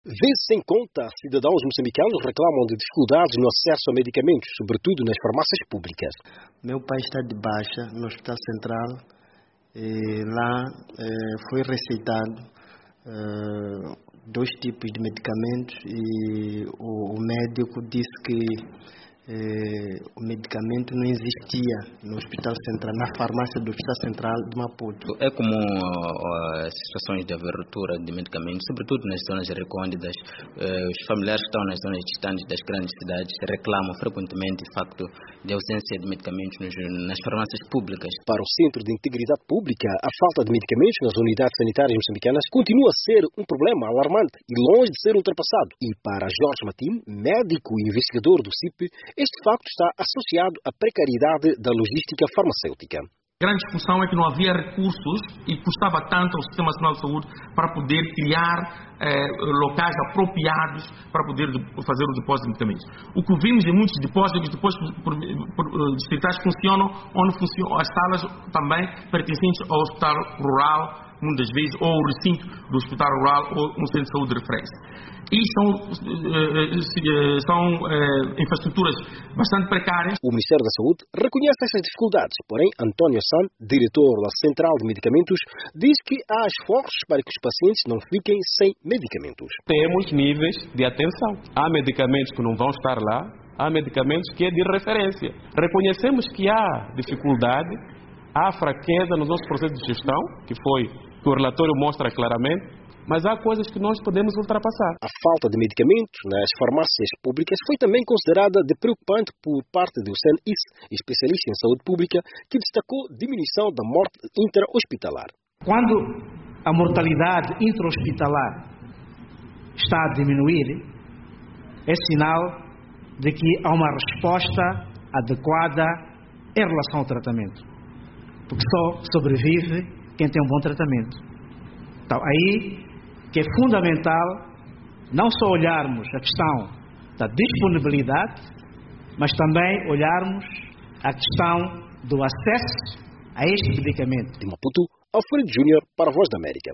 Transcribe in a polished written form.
Vê-se em conta, cidadãos moçambicanos reclamam de dificuldades no acesso a medicamentos, sobretudo nas farmácias públicas. Meu pai está de baixa no Hospital Central e lá foi receitado 2 tipos de medicamentos e o médico disse que o medicamento não existia no Hospital Central, na farmácia do Hospital Central de Maputo. É comum situações de abertura de medicamentos, sobretudo nas zonas recônditas. Os familiares que estão nas zonas distantes das grandes cidades reclamam frequentemente o facto de ausência de medicamentos nas farmácias públicas. Para o Centro de Integridade Pública, a falta de medicamentos nas unidades sanitárias moçambicanas continua a ser um problema alarmante e longe de ser ultrapassado. E para Jorge Matim, médico e investigador do CIP, este facto está associado à precariedade da logística farmacêutica. A grande discussão é que não havia recursos e custava tanto ao Sistema Nacional de Saúde para poder criar locais apropriados para poder fazer o depósito de medicamentos. O que vimos em muitos depósitos distritais funcionam onde funcionam as salas também pertencentes ao hospital rural, muitas vezes, ou o recinto do hospital rural ou um centro de saúde de referência. E são infraestruturas bastante precárias. O Ministério da Saúde reconhece essas dificuldades, porém António San, diretor da Central de Medicamentos, diz que há esforços para que os pacientes não fiquem sem medicamentos. Temos níveis de atenção. Há medicamentos que não vão estar lá, há medicamentos que é de referência. Reconhecemos que há dificuldade, há fraqueza nos nossos processos de gestão, que o relatório mostra claramente, mas há coisas que nós podemos ultrapassar. A falta de medicamentos nas farmácias públicas foi também considerada de preocupante por parte do CNIS, especialista em saúde pública, que destacou diminuição da morte intra-hospitalar. Quando a mortalidade intra-hospitalar está a diminuir, é sinal de que há uma resposta adequada em relação ao tratamento. Porque só sobrevive quem tem um bom tratamento. Então, aí que é fundamental não só olharmos a questão da disponibilidade, mas também olharmos a questão do acesso a este medicamento. De Maputo, Alfredo Júnior para a Voz da América.